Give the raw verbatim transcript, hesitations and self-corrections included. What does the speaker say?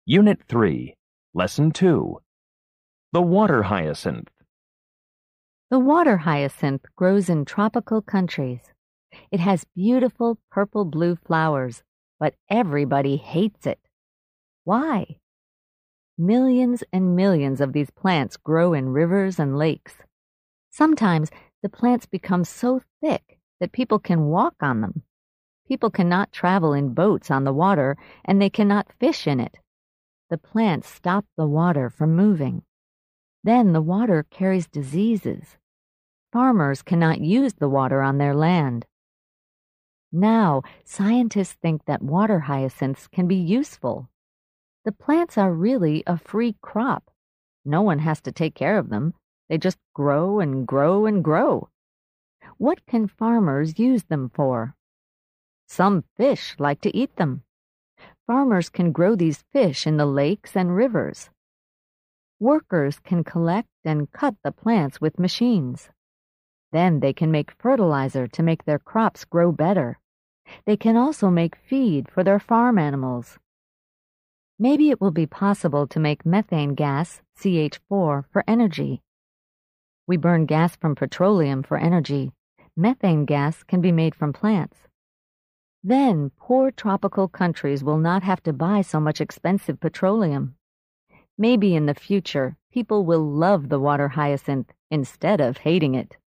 Unit three, Lesson two. The water hyacinth. The water hyacinth grows in tropical countries. It has beautiful purple-blue flowers, but everybody hates it. Why? Millions and millions of these plants grow in rivers and lakes. Sometimes the plants become so thick that people can walk on them. People cannot travel in boats on the water, and they cannot fish in it. The plants stop the water from moving. Then the water carries diseases. Farmers cannot use the water on their land. Now, scientists think that water hyacinths can be useful. The plants are really a free crop. No one has to take care of them. They just grow and grow and grow. What can farmers use them for? Some fish like to eat them. Farmers can grow these fish in the lakes and rivers. Workers can collect and cut the plants with machines. Then they can make fertilizer to make their crops grow better. They can also make feed for their farm animals. Maybe it will be possible to make methane gas, C H four, for energy. We burn gas from petroleum for energy. Methane gas can be made from plants. Then poor tropical countries will not have to buy so much expensive petroleum. Maybe in the future, people will love the water hyacinth instead of hating it.